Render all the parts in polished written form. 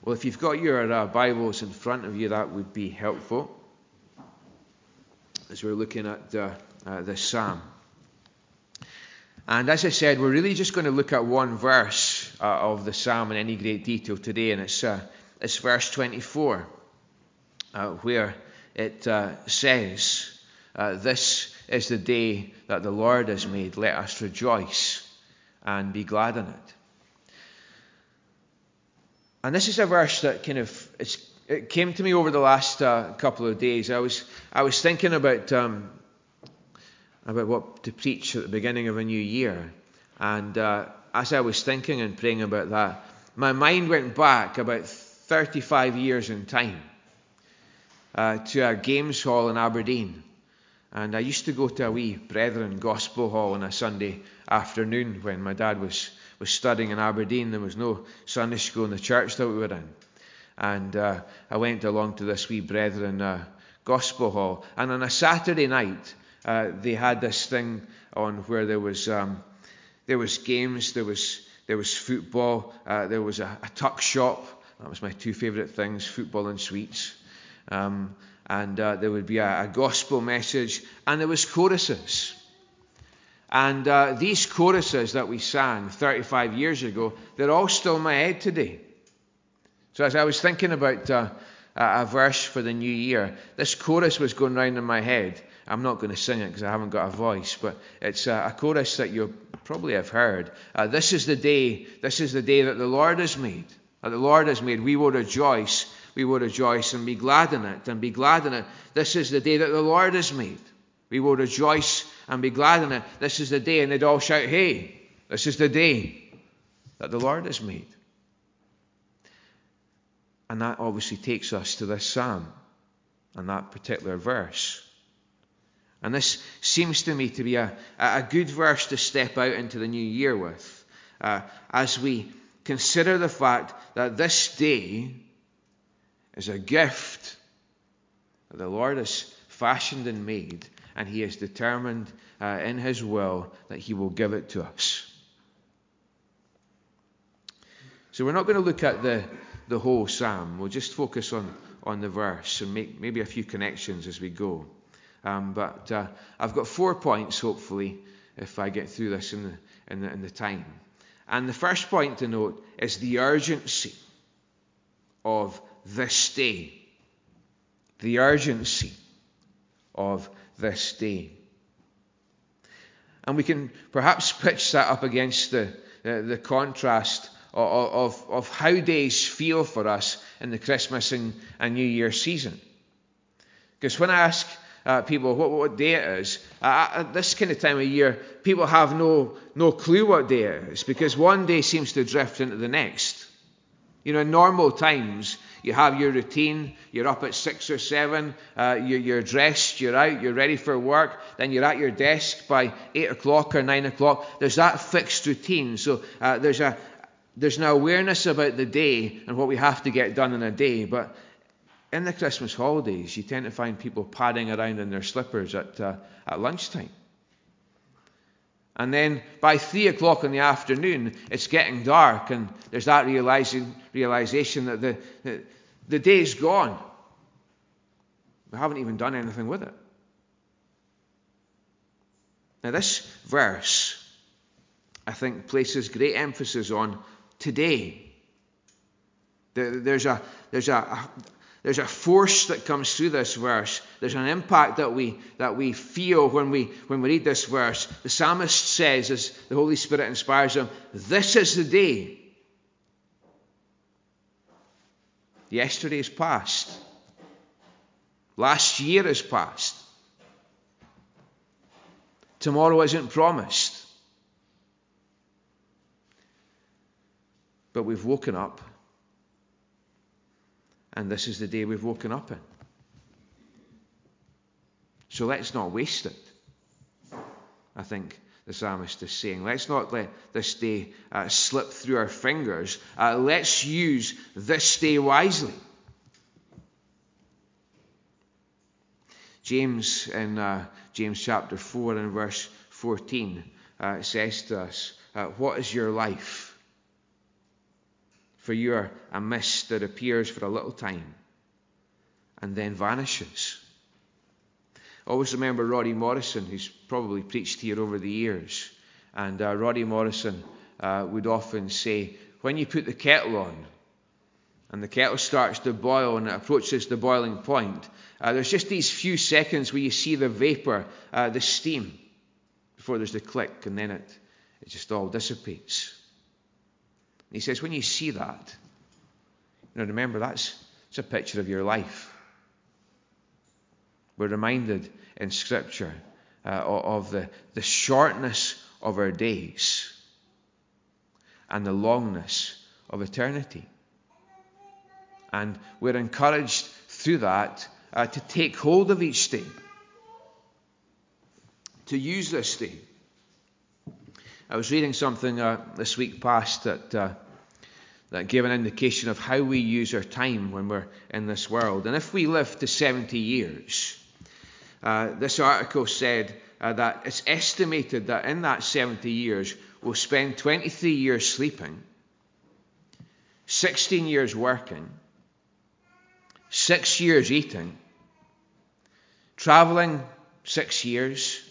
Well, if you've got your Bibles in front of you, that would be helpful as we're looking at this psalm. And as I said, we're really just going to look at one verse of the psalm in any great detail today, and it's verse 24, where it says, "This is the day that the Lord has made. Let us rejoice and be glad in it." And this is a verse that it came to me over the last couple of days. I was thinking about what to preach at the beginning of a new year, and as I was thinking and praying about that, my mind went back about 35 years in time to a games hall in Aberdeen. And I used to go to a wee Brethren Gospel Hall on a Sunday afternoon when my dad was studying in Aberdeen. There was no Sunday school in the church that we were in. And I went along to this wee Brethren Gospel Hall. And on a Saturday night, they had this thing on where there was games, there was football, there was a tuck shop. That was my two favourite things, football and sweets. And there would be a gospel message, and there was choruses. And these choruses that we sang 35 years ago, they're all still in my head today. So as I was thinking about a verse for the new year, this chorus was going round in my head. I'm not going to sing it because I haven't got a voice, but it's a chorus that you probably have heard. This is the day that the Lord has made. That the Lord has made. We will rejoice and be glad in it. This is the day that the Lord has made. We will rejoice and be glad in it. This is the day, and they'd all shout, "Hey, this is the day that the Lord has made." And that obviously takes us to this psalm and that particular verse. And this seems to me to be a good verse to step out into the new year with, as we consider the fact that this day is a gift that the Lord has fashioned and made, and he is determined in his will that he will give it to us. So we're not going to look at the whole psalm. We'll just focus on the verse and make maybe a few connections as we go. But I've got 4 points, hopefully, if I get through this in the time. And the first point to note is the urgency of this day. The urgency of this day. And we can perhaps pitch that up against the contrast of how days feel for us in the Christmas and New Year season. Because when I ask people what day it is, at this kind of time of year, people have no clue what day it is, because one day seems to drift into the next. You know, in normal times, you have your routine, you're up at 6 or 7, you're dressed, you're out, you're ready for work, then you're at your desk by 8 o'clock or 9 o'clock. There's that fixed routine. So there's an awareness about the day and what we have to get done in a day. But in the Christmas holidays, you tend to find people padding around in their slippers at lunchtime. And then by 3 o'clock in the afternoon, it's getting dark, and there's that realization that the day's gone. We haven't even done anything with it. Now this verse, I think, places great emphasis on today. There's a force that comes through this verse. There's an impact that we feel when we read this verse. The psalmist says, as the Holy Spirit inspires him, this is the day. Yesterday is past. Last year is past. Tomorrow isn't promised. But we've woken up. And this is the day we've woken up in. So let's not waste it, I think the psalmist is saying. Let's not let this day slip through our fingers. Let's use this day wisely. James, in James chapter 4 and verse 14, says to us, what is your life? For you are a mist that appears for a little time and then vanishes. I always remember Roddy Morrison, who's probably preached here over the years. And Roddy Morrison would often say, when you put the kettle on and the kettle starts to boil and it approaches the boiling point, there's just these few seconds where you see the vapor, the steam, before there's the click, and then it just all dissipates. And he says, when you see that, remember it's a picture of your life. We're reminded in Scripture of the shortness of our days and the longness of eternity. And we're encouraged through that to take hold of each day, to use this day. I was reading something this week past that gave an indication of how we use our time when we're in this world. And if we live to 70 years, this article said that it's estimated that in that 70 years, we'll spend 23 years sleeping, 16 years working, 6 years eating, traveling 6 years.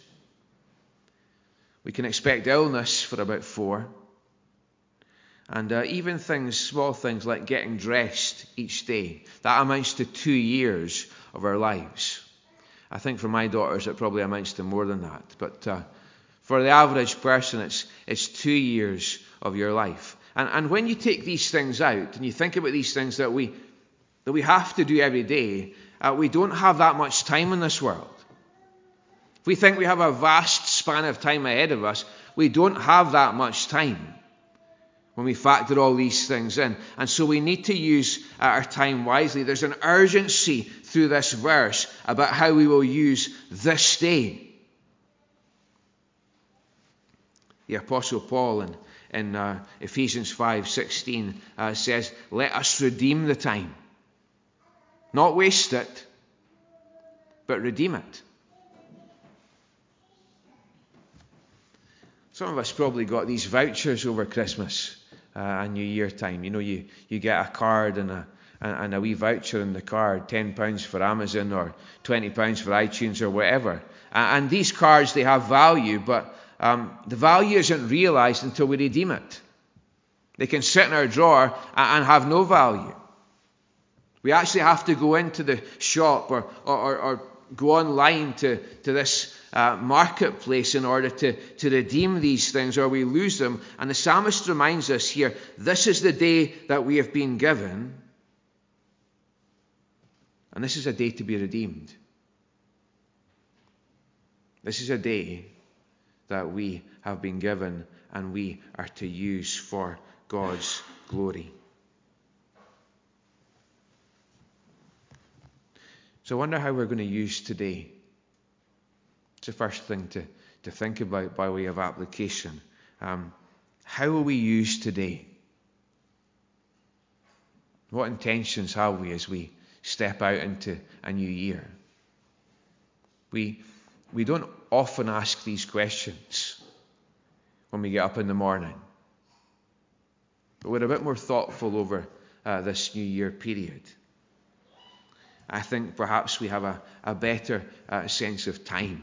We can expect illness for about 4. And even small things like getting dressed each day, that amounts to 2 years of our lives. I think for my daughters it probably amounts to more than that. But for the average person, it's 2 years of your life. And when you take these things out and you think about these things that we have to do every day, we don't have that much time in this world. If we think we have a vast span of time ahead of us, we don't have that much time when we factor all these things in. And so we need to use our time wisely. There's an urgency through this verse about how we will use this day. The Apostle Paul in Ephesians 5:16 says, let us redeem the time. Not waste it, but redeem it. Some of us probably got these vouchers over Christmas and New Year time. You get a card and a wee voucher in the card, £10 for Amazon or £20 for iTunes or whatever. And these cards, they have value, but the value isn't realized until we redeem it. They can sit in our drawer and have no value. We actually have to go into the shop or go online to this marketplace in order to redeem these things, or we lose them. And the psalmist reminds us here, this is the day that we have been given, and this is a day to be redeemed. This is a day that we have been given and we are to use for God's glory. So I wonder how we're going to use today. It's the first thing to think about by way of application. How will we use today? What intentions have we as we step out into a new year? We don't often ask these questions when we get up in the morning. But we're a bit more thoughtful over this new year period. I think perhaps we have a better sense of time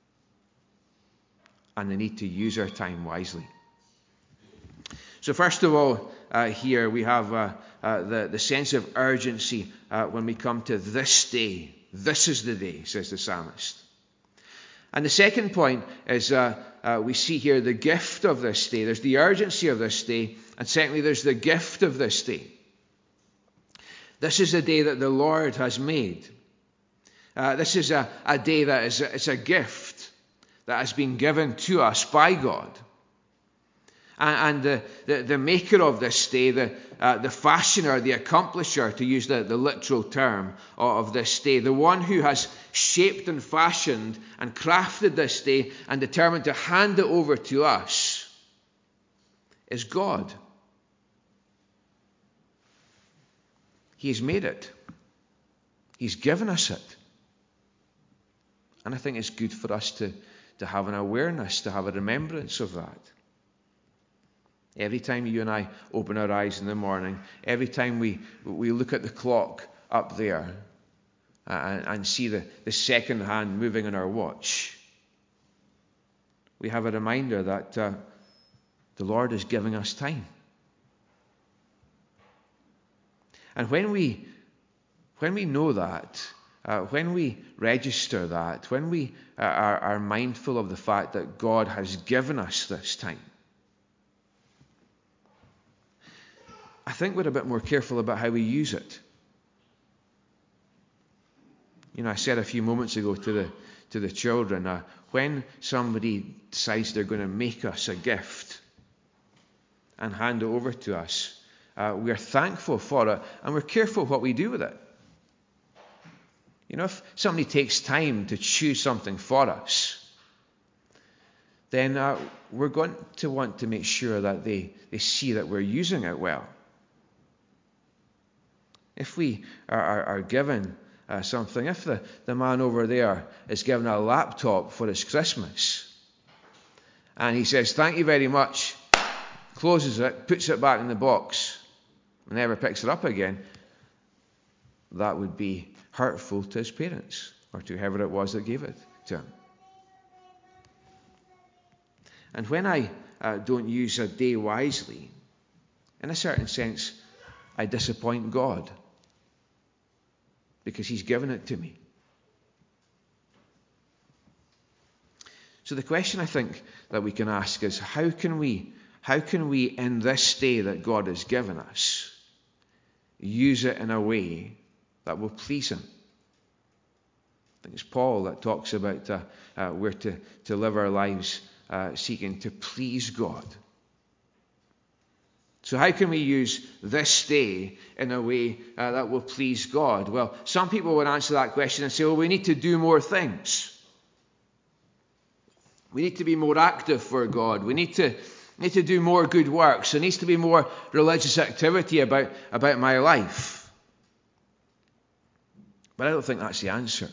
and the need to use our time wisely. So first of all, here we have the sense of urgency when we come to this day. This is the day, says the psalmist. And the second point is we see here the gift of this day. There's the urgency of this day, and secondly, there's the gift of this day. This is a day that the Lord has made. This is a day that is a gift that has been given to us by God. And the maker of this day, the fashioner, the accomplisher, to use the literal term of this day, the one who has shaped and fashioned and crafted this day and determined to hand it over to us, is God. He's made it. He's given us it. And I think it's good for us to have an awareness, to have a remembrance of that. Every time you and I open our eyes in the morning, every time we look at the clock up there and see the second hand moving on our watch, we have a reminder that the Lord is giving us time. And when we know that, when we register that, when we are mindful of the fact that God has given us this time, I think we're a bit more careful about how we use it. I said a few moments ago to the children, when somebody decides they're going to make us a gift and hand it over to us, we're thankful for it and we're careful what we do with it. If somebody takes time to choose something for us, then we're going to want to make sure that they see that we're using it well. If we are given something, if the man over there is given a laptop for his Christmas, and he says, "Thank you very much," closes it, puts it back in the box, and never picks it up again, that would be hurtful to his parents, or to whoever it was that gave it to him. And when I don't use a day wisely, in a certain sense, I disappoint God, because he's given it to me. So the question I think that we can ask is, how can we in this day that God has given us use it in a way that will please him? I think it's Paul that talks about we're to live our lives seeking to please God. So how can we use this day in a way that will please God? Well, some people would answer that question and say, we need to do more things. We need to be more active for God. We need to do more good works. There needs to be more religious activity about my life. But I don't think that's the answer.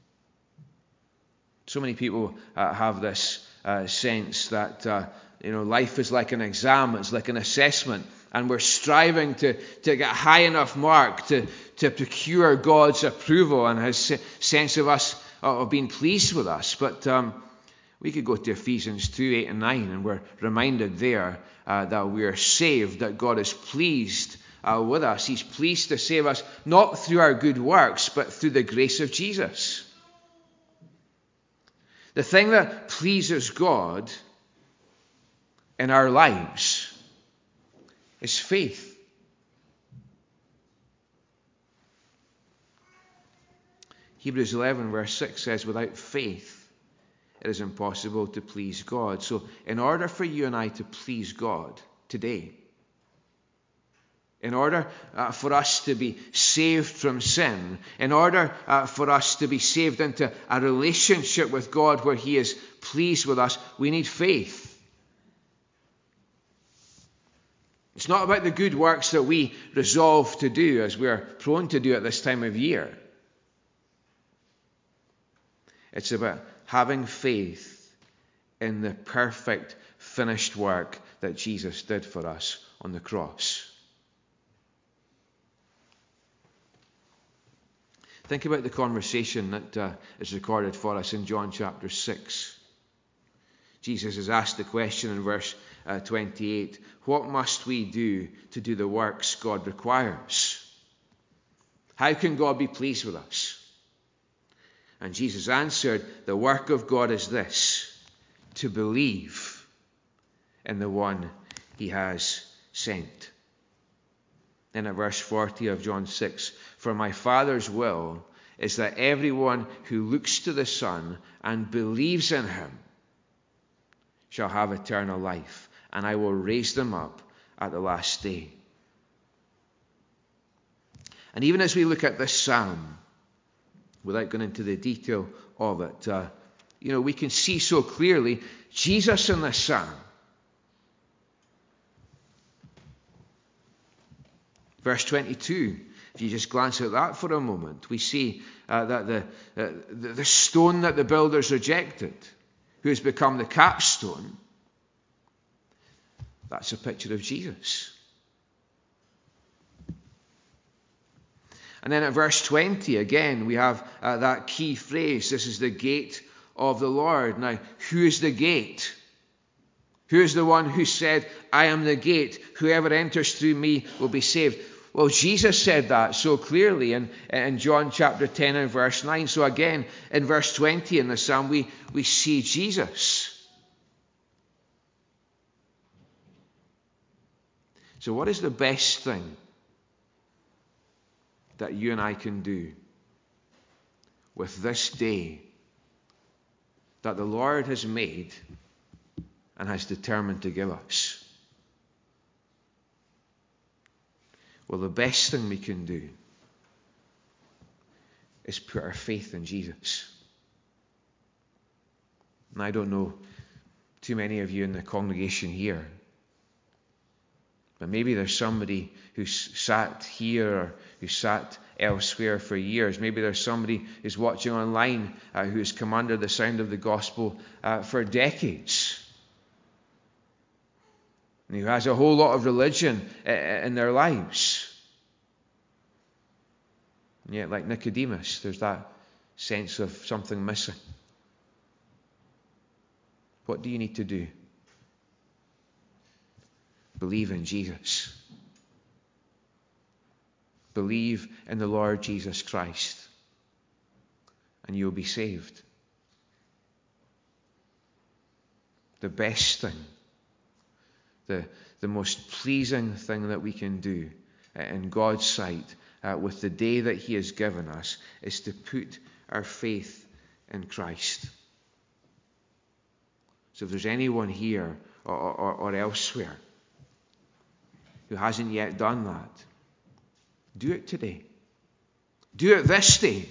So many people have this sense that life is like an exam, it's like an assessment, and we're striving to get a high enough mark to procure God's approval and his sense of us, of being pleased with us. But we could go to Ephesians 2:8 and 9, and we're reminded there that we are saved, that God is pleased with us. He's pleased to save us, not through our good works, but through the grace of Jesus. The thing that pleases God in our lives is faith. Hebrews 11 verse 6 says, without faith it is impossible to please God. So in order for you and I to please God today, in order for us to be saved from sin, in order for us to be saved into a relationship with God where he is pleased with us, we need faith. It's not about the good works that we resolve to do, as we are prone to do at this time of year. It's about having faith in the perfect, finished work that Jesus did for us on the cross. Think about the conversation that is recorded for us in John chapter 6. Jesus is asked the question in verse 28, what must we do to do the works God requires? How can God be pleased with us? And Jesus answered, the work of God is this, to believe in the one he has sent. Then at verse 40 of John 6, for my Father's will is that everyone who looks to the Son and believes in him shall have eternal life, and I will raise them up at the last day. And even as we look at this psalm, without going into the detail of it, we can see so clearly Jesus in this psalm. Verse 22, if you just glance at that for a moment, we see that the stone that the builders rejected, who has become the capstone, That's a picture of Jesus. And then at verse 20, again, we have that key phrase. This is the gate of the Lord. Now, who is the gate? Who is the one who said, I am the gate. Whoever enters through me will be saved. Well, Jesus said that so clearly in John chapter 10 and verse 9. So again, in verse 20 in the psalm, we see Jesus. So what is the best thing that you and I can do with this day that the Lord has made and has determined to give us? Well, the best thing we can do is put our faith in Jesus. And I don't know too many of you in the congregation here, but maybe there's somebody who's sat here or who sat elsewhere for years. Maybe there's somebody who's watching online who's come under the sound of the gospel for decades, and who has a whole lot of religion in their lives. And yet, like Nicodemus, there's that sense of something missing. What do you need to do? Believe in Jesus. Believe in the Lord Jesus Christ, and you'll be saved. The best thing, the most pleasing thing that we can do in God's sight with the day that He has given us is to put our faith in Christ. So if there's anyone here or elsewhere who hasn't yet done that, do it today. Do it this day.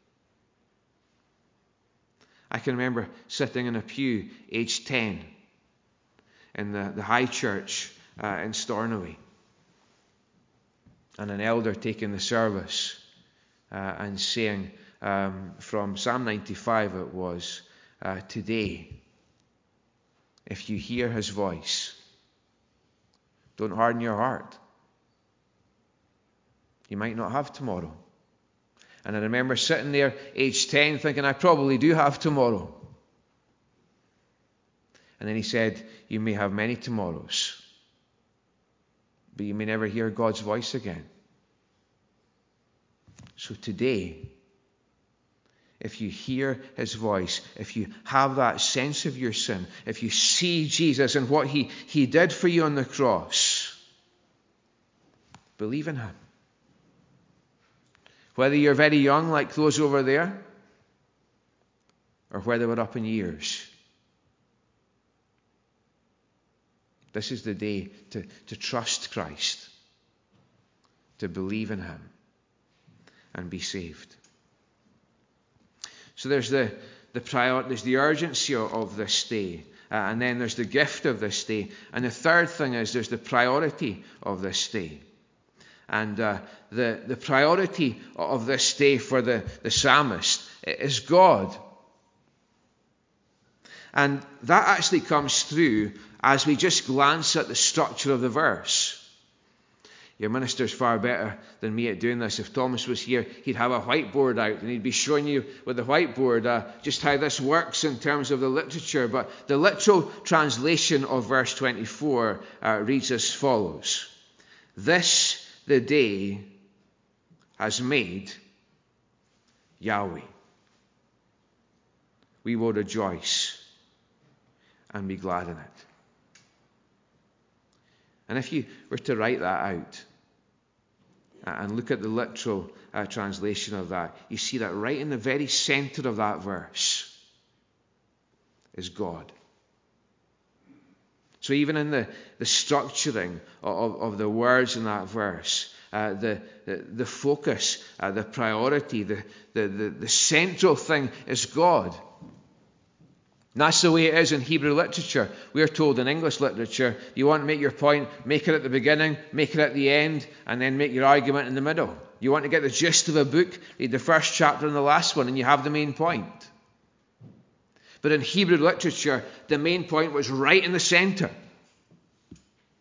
I can remember sitting in a pew, aged 10, in the High Church in Stornoway, and an elder taking the service and saying from Psalm 95 it was, today, if you hear His voice, don't harden your heart. You might not have tomorrow. And I remember sitting there, age 10, thinking, I probably do have tomorrow. And then he said, you may have many tomorrows, but you may never hear God's voice again. So today, if you hear His voice, if you have that sense of your sin, if you see Jesus and what He did for you on the cross, believe in Him. Whether you're very young like those over there, or whether we're up in years, this is the day to trust Christ, to believe in Him, and be saved. So there's the urgency of this day, and then there's the gift of this day, and the third thing is there's the priority of this day. And the priority of this day for the psalmist is God. And that actually comes through as we just glance at the structure of the verse. Your minister's far better than me at doing this. If Thomas was here, he'd have a whiteboard out and he'd be showing you with the whiteboard just how this works in terms of the literature. But the literal translation of verse 24 reads as follows. This the day has made Yahweh. We will rejoice and be glad in it. And if you were to write that out and look at the literal translation of that, you see that right in the very center of that verse is God. So even in the structuring of the words in that verse, the focus, the priority, the central thing is God. And that's the way it is in Hebrew literature. We're told in English literature, you want to make your point, make it at the beginning, make it at the end, and then make your argument in the middle. You want to get the gist of a book, read the first chapter and the last one, and you have the main point. But in Hebrew literature, the main point was right in the center.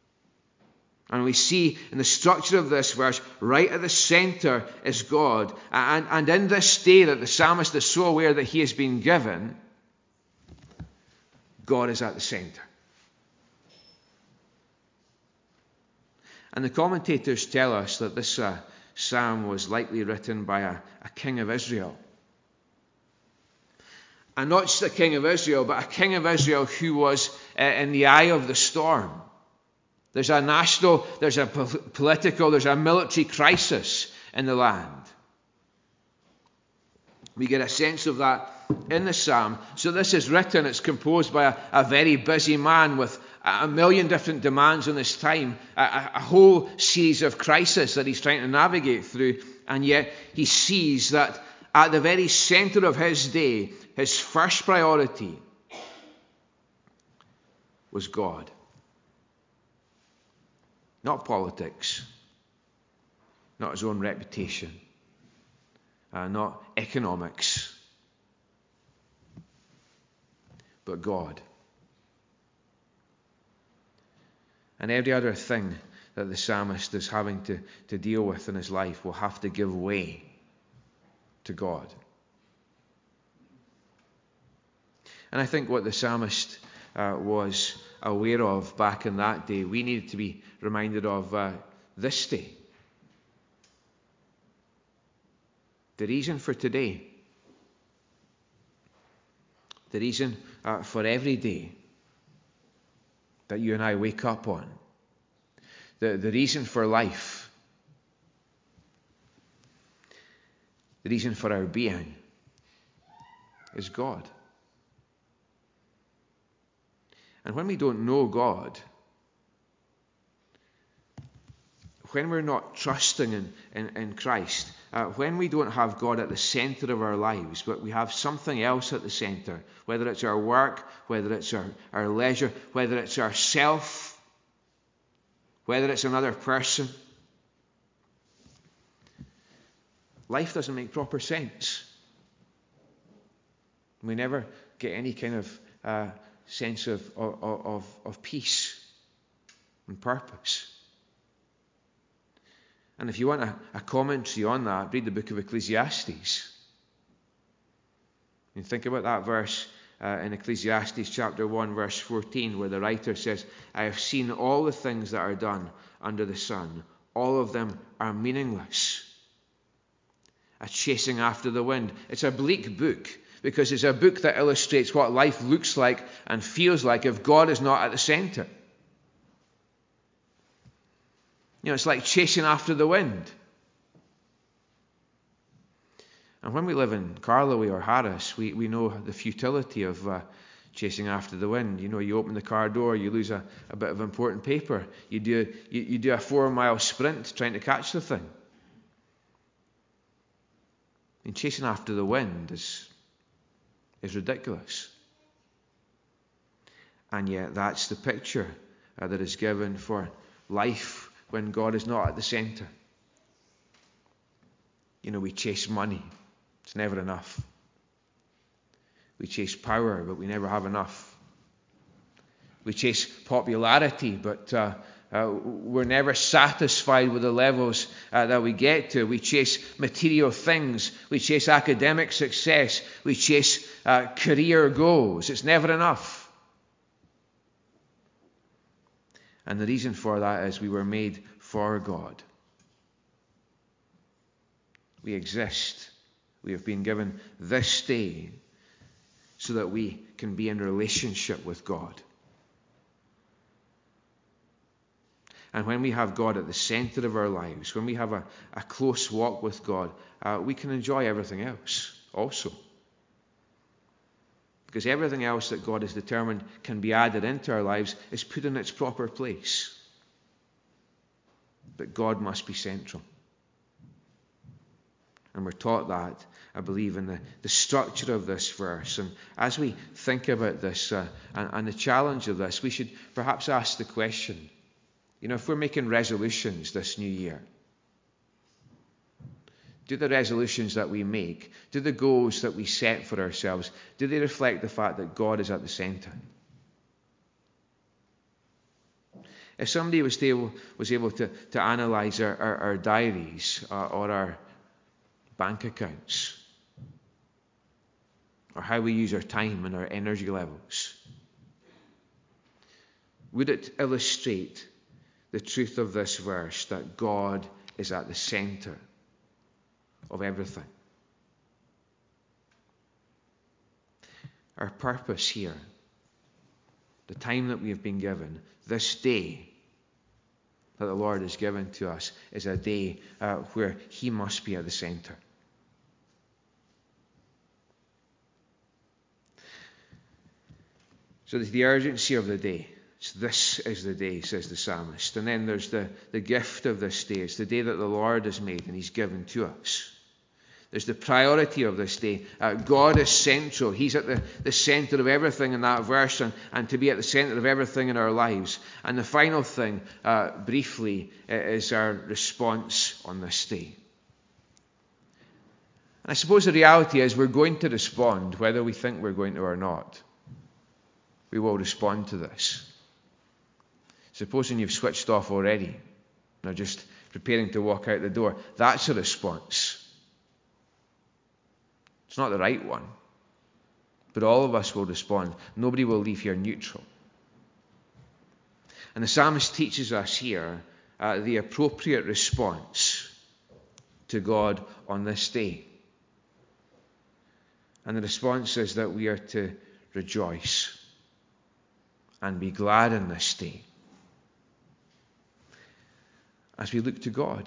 And we see in the structure of this verse, right at the center is God. And in this day that the psalmist is so aware that he has been given, God is at the center. And the commentators tell us that this psalm was likely written by a king of Israel. And not just a king of Israel, but a king of Israel who was in the eye of the storm. There's a national, there's a political, there's a military crisis in the land. We get a sense of that in the psalm. So this is written, it's composed by a very busy man with a million different demands on his time, a whole series of crises that he's trying to navigate through, and yet he sees that at the very center of his day, his first priority was God. Not politics, not his own reputation, not economics, but God. And every other thing that the psalmist is having to deal with in his life will have to give way to God. And I think what the psalmist was aware of back in that day, we need to be reminded of this day. The reason for today. The reason for every day that you and I wake up on. The reason for life. The reason for our being is God. And when we don't know God, when we're not trusting in Christ, when we don't have God at the center of our lives, but we have something else at the center, whether it's our work, whether it's our leisure, whether it's ourself, whether it's another person, life doesn't make proper sense. We never get any kind of sense of peace and purpose. And if you want a commentary on that, read the book of Ecclesiastes. And think about that verse in Ecclesiastes chapter 1 verse 14, where the writer says, I have seen all the things that are done under the sun. All of them are meaningless. A chasing after the wind. It's a bleak book, because it's a book that illustrates what life looks like and feels like if God is not at the center. You know, it's like chasing after the wind. And when we live in Carloway or Harris, we know the futility of chasing after the wind. You know, you open the car door, you lose a bit of important paper. You do a 4-mile sprint trying to catch the thing. And chasing after the wind is ridiculous. And yet that's the picture that is given for life when God is not at the center. You know, we chase money. It's never enough. We chase power, but we never have enough. We chase popularity, but we're never satisfied with the levels that we get to. We chase material things. We chase academic success. We chase career goals. It's never enough. And the reason for that is we were made for God. We exist. We have been given this day so that we can be in relationship with God. And when we have God at the center of our lives, when we have a close walk with God, we can enjoy everything else also. Because everything else that God has determined can be added into our lives is put in its proper place. But God must be central. And we're taught that, I believe, in the structure of this verse. And as we think about this and the challenge of this, we should perhaps ask the question, you know, if we're making resolutions this new year, do the resolutions that we make, do the goals that we set for ourselves, do they reflect the fact that God is at the center? If somebody was able to analyse our diaries or our bank accounts, or how we use our time and our energy levels, would it illustrate the truth of this verse that God is at the centre of everything? Our purpose here, the time that we have been given, this day that the Lord has given to us, is a day where He must be at the centre. So there's the urgency of the day. So this is the day, says the psalmist. And then there's the gift of this day. It's the day that the Lord has made and He's given to us. There's the priority of this day. God is central. He's at the centre of everything in that verse, and to be at the centre of everything in our lives. And the final thing, briefly, is our response on this day. And I suppose the reality is we're going to respond, whether we think we're going to or not. We will respond to this. Supposing you've switched off already and are just preparing to walk out the door, that's a response. It's not the right one, but all of us will respond. Nobody will leave here neutral. And the psalmist teaches us here the appropriate response to God on this day. And the response is that we are to rejoice and be glad in this day as we look to God.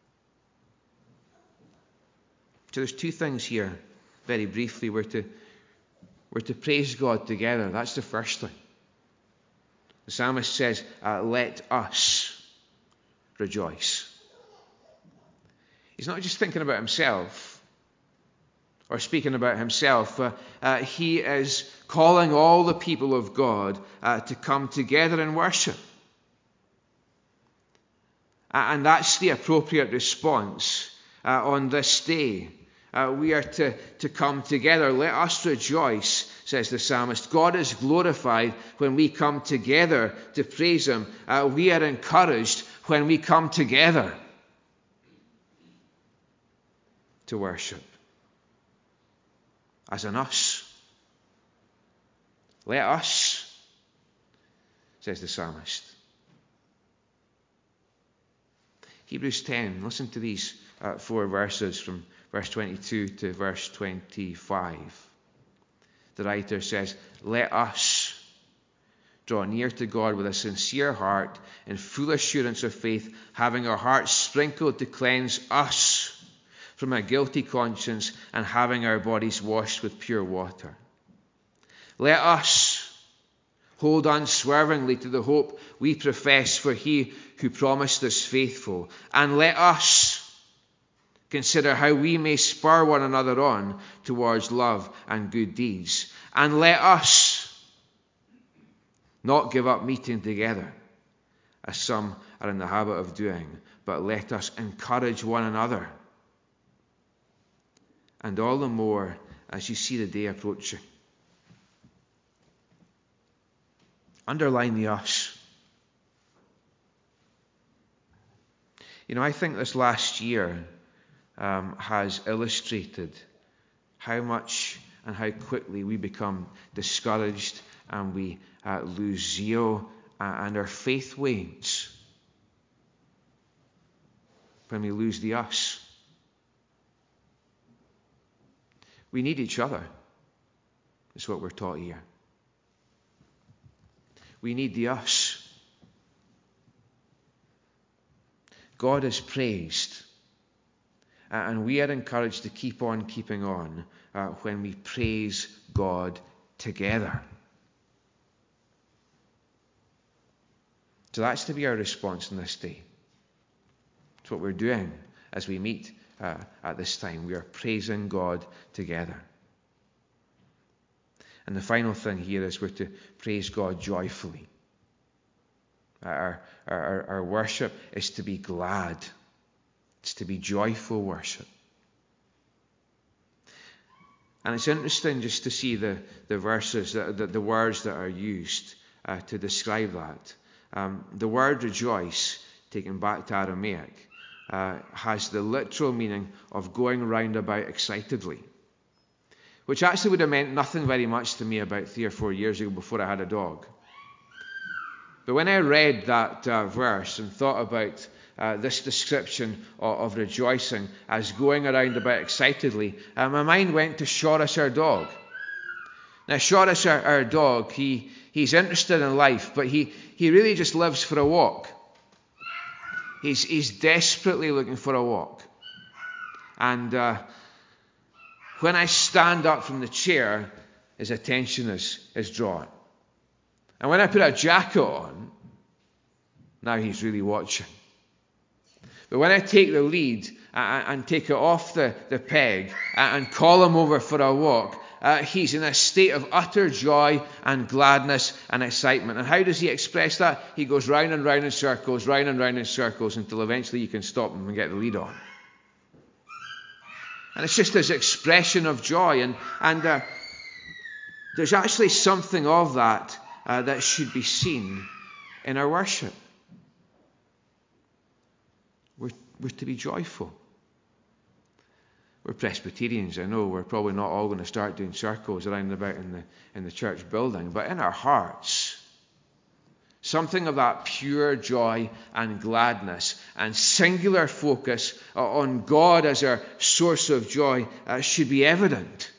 So there's two things here, very briefly. We're to praise God together. That's the first thing. The psalmist says, let us rejoice. He's not just thinking about himself or speaking about himself. He is calling all the people of God to come together and worship. And that's the appropriate response on this day. We are to come together. Let us rejoice, says the psalmist. God is glorified when we come together to praise Him. We are encouraged when we come together to worship. As an us. Let us, says the psalmist. Hebrews 10, listen to these 4 verses from verse 22 to verse 25. The writer says, let us draw near to God with a sincere heart in full assurance of faith, having our hearts sprinkled to cleanse us from a guilty conscience and having our bodies washed with pure water. Let us hold unswervingly to the hope we profess, for He who promised is faithful. And let us consider how we may spur one another on towards love and good deeds. And let us not give up meeting together, as some are in the habit of doing, but let us encourage one another. And all the more as you see the day approaching. Underline the us. You know, I think this last year has illustrated how much and how quickly we become discouraged and we lose zeal and our faith wanes when we lose the us. We need each other. That's what we're taught here. We need the us. God is praised. And we are encouraged to keep on keeping on when we praise God together. So that's to be our response in this day. It's what we're doing as we meet at this time. We are praising God together. And the final thing here is we're to praise God joyfully. Our worship is to be glad. It's to be joyful worship. And it's interesting just to see the verses, the words that are used to describe that. The word rejoice, taken back to Aramaic, has the literal meaning of going round about excitedly, which actually would have meant nothing very much to me about 3 or 4 years ago before I had a dog. But when I read that verse and thought about this description of rejoicing as going around about excitedly, my mind went to Shoris, our dog. Now, Shoris, our dog, he's interested in life, but he really just lives for a walk. He's desperately looking for a walk. And when I stand up from the chair, his attention is drawn. And when I put a jacket on, now he's really watching. But when I take the lead and take it off the peg and call him over for a walk, he's in a state of utter joy and gladness and excitement. And how does he express that? He goes round and round in circles, round and round in circles, until eventually you can stop him and get the lead on. And it's just this expression of joy. And there's actually something of that that should be seen in our worship. We're to be joyful. We're Presbyterians, I know. We're probably not all going to start doing circles around about in the church building, but in our hearts, something of that pure joy and gladness and singular focus on God as our source of joy should be evident.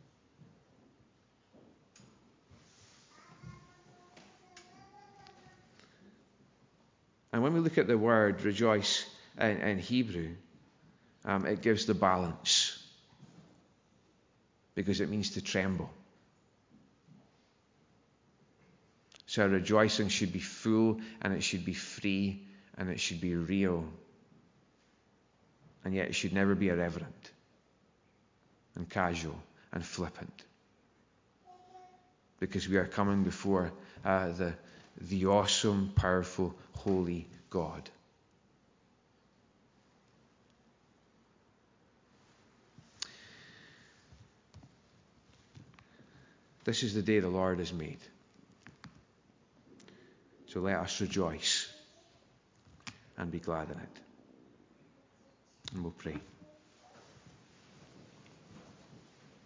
And when we look at the word rejoice in Hebrew, it gives the balance, because it means to tremble. So our rejoicing should be full, and it should be free, and it should be real. And yet it should never be irreverent and casual and flippant, because we are coming before the awesome, powerful, holy God. This is the day the Lord has made. So let us rejoice and be glad in it. And we'll pray.